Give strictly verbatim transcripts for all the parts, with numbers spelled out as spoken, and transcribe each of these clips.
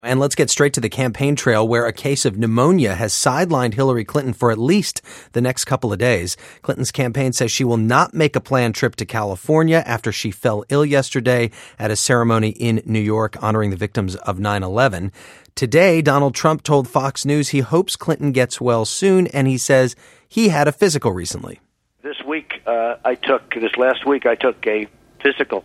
And let's get straight to the campaign trail, where a case of pneumonia has sidelined Hillary Clinton for at least the next couple of days. Clinton's campaign says she will not make a planned trip to California after she fell ill yesterday at a ceremony in New York honoring the victims of nine eleven. Today, Donald Trump told Fox News he hopes Clinton gets well soon, and he says he had a physical recently. This week, uh, I took, this last week, I took a physical,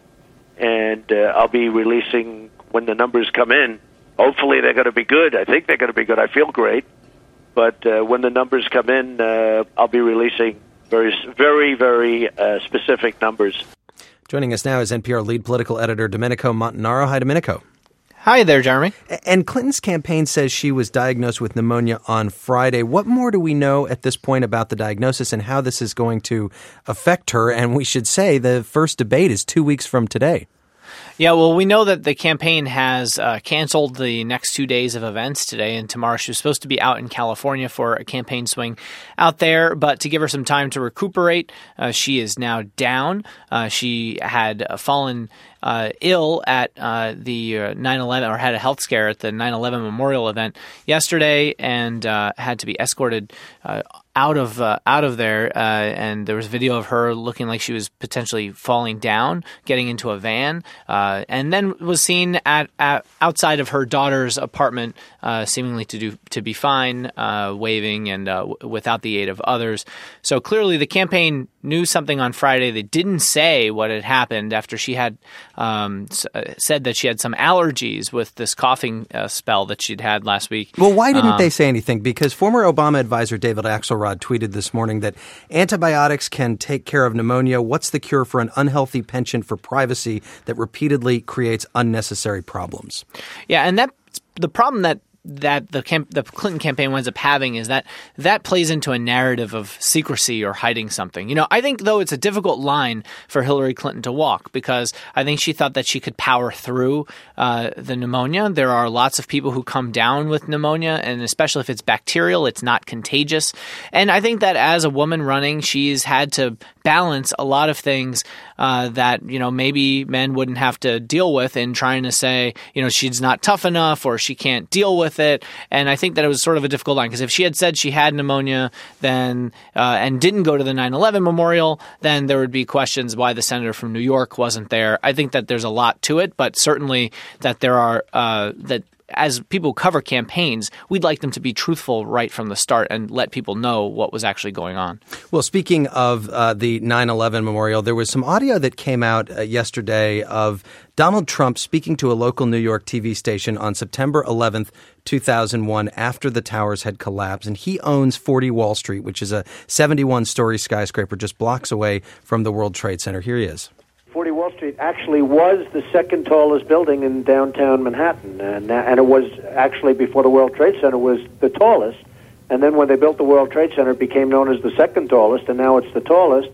and uh, I'll be releasing when the numbers come in. Hopefully they're going to be good. I think they're going to be good. I feel great. But uh, when the numbers come in, uh, I'll be releasing very, very, very uh, specific numbers. Joining us now is N P R lead political editor Domenico Montanaro. Hi, Domenico. Hi there, Jeremy. And Clinton's campaign says she was diagnosed with pneumonia on Friday. What more do we know at this point about the diagnosis and how this is going to affect her? And we should say the first debate is two weeks from today. Yeah, well, we know that the campaign has uh, canceled the next two days of events today and tomorrow. She was supposed to be out in California for a campaign swing out there, but to give her some time to recuperate, uh, she is now down. Uh, she had fallen uh, ill at uh, the uh, nine eleven, or had a health scare at the nine eleven memorial event yesterday, and uh, had to be escorted uh, out of uh, out of there, uh, and there was video of her looking like she was potentially falling down, getting into a van, uh, and then was seen at, at outside of her daughter's apartment, uh, seemingly to do to be fine, uh, waving and uh, w- without the aid of others. So clearly, the campaign knew something on Friday. They didn't say what had happened after she had um, s- said that she had some allergies with this coughing uh, spell that she'd had last week. Well, why didn't um, they say anything? Because former Obama advisor David Axelrod tweeted this morning that antibiotics can take care of pneumonia. What's the cure for an unhealthy penchant for privacy that repeatedly creates unnecessary problems? Yeah, and that's the problem that that the camp, the Clinton campaign winds up having is that that plays into a narrative of secrecy or hiding something. You know, I think, though, it's a difficult line for Hillary Clinton to walk, because I think she thought that she could power through uh, the pneumonia. There are lots of people who come down with pneumonia, and especially if it's bacterial, it's not contagious. And I think that as a woman running, she's had to balance a lot of things uh, that, you know, maybe men wouldn't have to deal with in trying to say, you know, she's not tough enough or she can't deal with it. And I think that it was sort of a difficult line, because if she had said she had pneumonia then uh, and didn't go to the nine eleven memorial, then there would be questions why the senator from New York wasn't there. I think that there's a lot to it, but certainly that there are uh, that as people cover campaigns, we'd like them to be truthful right from the start and let people know what was actually going on. Well, speaking of uh, the nine eleven memorial, there was some audio that came out uh, yesterday of Donald Trump speaking to a local New York T V station on September eleventh, two thousand one, after the towers had collapsed. And he owns forty Wall Street, which is a seventy-one story skyscraper just blocks away from the World Trade Center. Here he is. forty Wall Street actually was the second tallest building in downtown Manhattan, and, and it was actually, before the World Trade Center, was the tallest. And then when they built the World Trade Center, it became known as the second tallest, and now it's the tallest.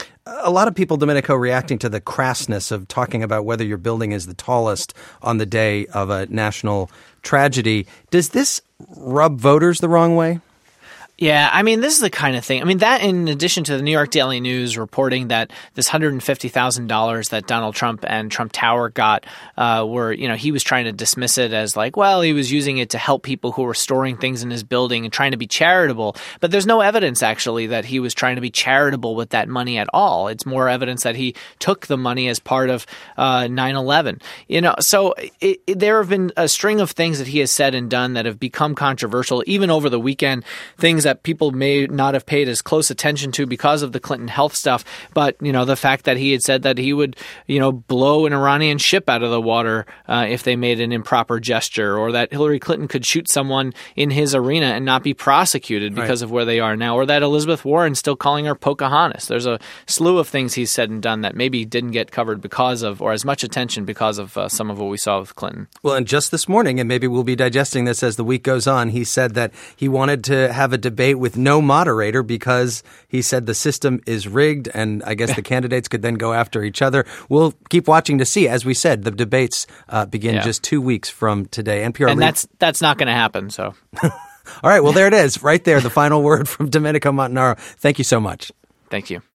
A lot of people, Domenico, reacting to the crassness of talking about whether your building is the tallest on the day of a national tragedy. Does this rub voters the wrong way? Yeah, I mean, this is the kind of thing. I mean, that in addition to the New York Daily News reporting that this one hundred fifty thousand dollars that Donald Trump and Trump Tower got uh, were, you know, he was trying to dismiss it as like, well, he was using it to help people who were storing things in his building and trying to be charitable. But there's no evidence, actually, that he was trying to be charitable with that money at all. It's more evidence that he took the money as part of uh, nine eleven. You know, so it, it, there have been a string of things that he has said and done that have become controversial, even over the weekend, things that people may not have paid as close attention to because of the Clinton health stuff. But, you know, the fact that he had said that he would, you know, blow an Iranian ship out of the water uh, if they made an improper gesture, or that Hillary Clinton could shoot someone in his arena and not be prosecuted because right. of where they are now, or that Elizabeth Warren's still calling her Pocahontas. There's a slew of things he's said and done that maybe didn't get covered because of, or as much attention because of uh, some of what we saw with Clinton. Well, and just this morning, and maybe we'll be digesting this as the week goes on, he said that he wanted to have a debate with no moderator because he said the system is rigged, and I guess the candidates could then go after each other. We'll keep watching to see. As we said, the debates uh, begin yeah. just two weeks from today. N P R and lead- that's that's not going to happen. So, all right. Well, there it is, right there. The final word from Domenico Montanaro. Thank you so much. Thank you.